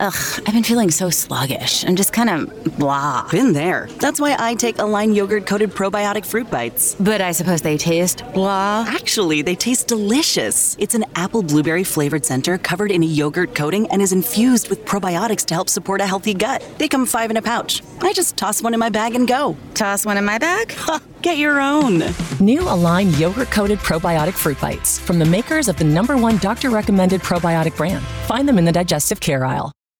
Ugh, I've been feeling so sluggish and just kind of blah. Been there. That's why I take Align yogurt-coated probiotic fruit bites. But I suppose they taste blah. Actually, they taste delicious. It's an apple blueberry flavored center covered in a yogurt coating and is infused with probiotics to help support a healthy gut. They come 5 in a pouch. I just toss one in my bag and go. Toss one in my bag? Get your own. New Align yogurt-coated probiotic fruit bites from the makers of the #1 doctor-recommended probiotic brand. Find them in the digestive care aisle.